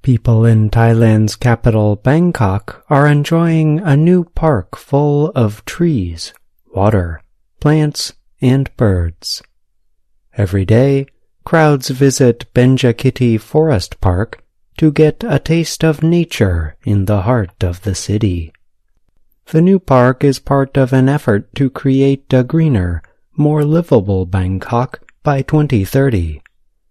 People in Thailand's capital, Bangkok, are enjoying a new park full of trees, water, plants, and birds. Every day, crowds visit Benjakhiti Forest Park to get a taste of nature in the heart of the city. The new park is part of an effort to create a greener, more livable Bangkok by 2030.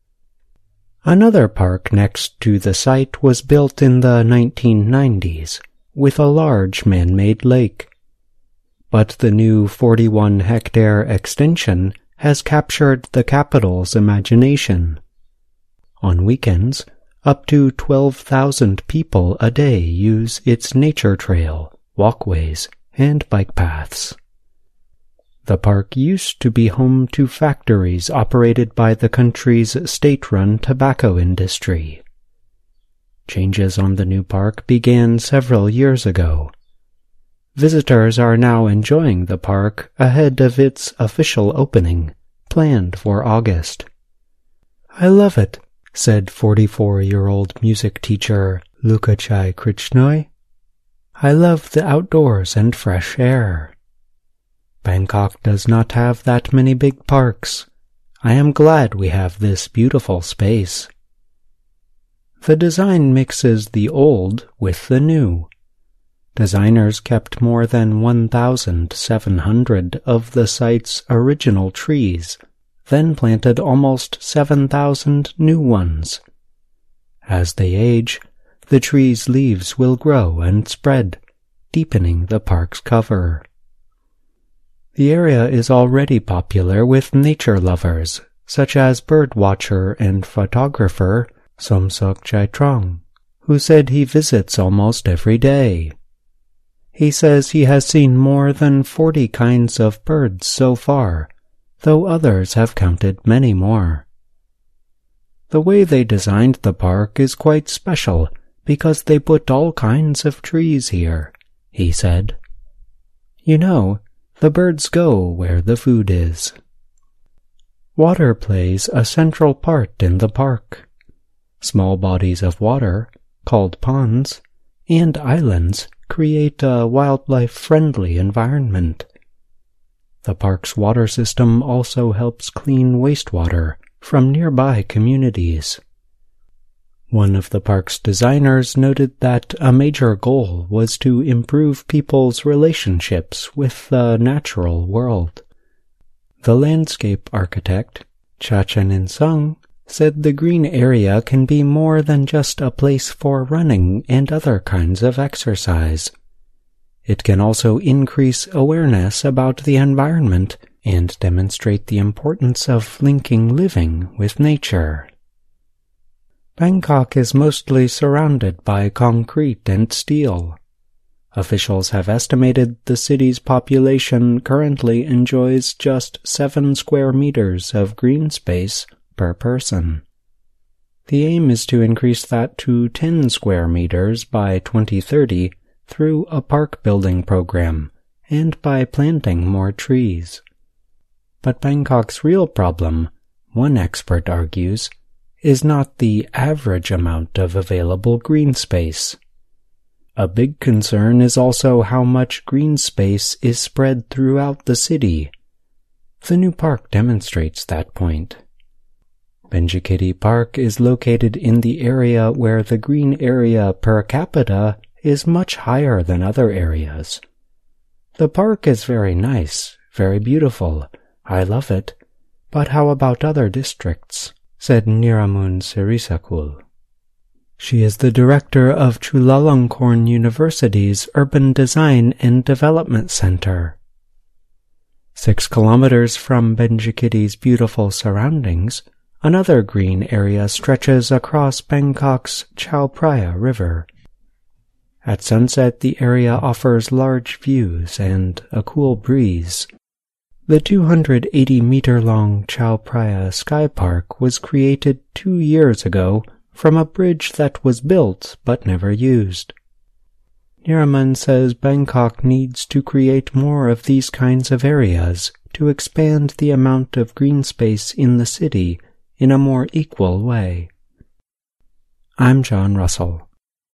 Another park next to the site was built in the 1990s, with a large man-made lake. But the new 41-hectare extension has captured the capital's imagination. On weekends, up to 12,000 people a day use its nature trail, walkways, and bike paths. The park used to be home to factories operated by the country's state-run tobacco industry. Changes on the new park began several years ago. Visitors are now enjoying the park ahead of its official opening, planned for August. "I love it," said 44-year-old music teacher Lukachai Krishnoi. "I love the outdoors and fresh air. Bangkok does not have that many big parks. I am glad we have this beautiful space." The design mixes the old with the new. Designers kept more than 1,700 of the site's original trees, then planted almost 7,000 new ones. As they age, the trees' leaves will grow and spread, deepening the park's cover. The area is already popular with nature lovers, such as birdwatcher and photographer Somsok Chaitrong, who said he visits almost every day. He says he has seen more than 40 kinds of birds so far, though others have counted many more. The way they designed the park is quite special because they put all kinds of trees here, he said. "You know, the birds go where the food is." Water plays a central part in the park. Small bodies of water, called ponds, and islands create a wildlife-friendly environment. The park's water system also helps clean wastewater from nearby communities. One of the park's designers noted that a major goal was to improve people's relationships with the natural world. The landscape architect, Chachanin Sung, said the green area can be more than just a place for running and other kinds of exercise. It can also increase awareness about the environment and demonstrate the importance of linking living with nature. Bangkok is mostly surrounded by concrete and steel. Officials have estimated the city's population currently enjoys just 7 square meters of green space per person. The aim is to increase that to 10 square meters by 2030 through a park building program and by planting more trees. But Bangkok's real problem, one expert argues, is not the average amount of available green space. A big concern is also how much green space is spread throughout the city. The new park demonstrates that point. Benjakhiti Park is located in the area where the green area per capita is much higher than other areas. The park is very nice, very beautiful. I love it. But how about other districts? Said Niramun Sirisakul. She is the director of Chulalongkorn University's Urban Design and Development Center. 6 kilometers from Benjakhiti's beautiful surroundings, another green area stretches across Bangkok's Chao Phraya River. At sunset, the area offers large views and a cool breeze. The 280-meter-long Chao Phraya Sky Park was created 2 years ago from a bridge that was built but never used. Niraman says Bangkok needs to create more of these kinds of areas to expand the amount of green space in the city in a more equal way. I'm John Russell.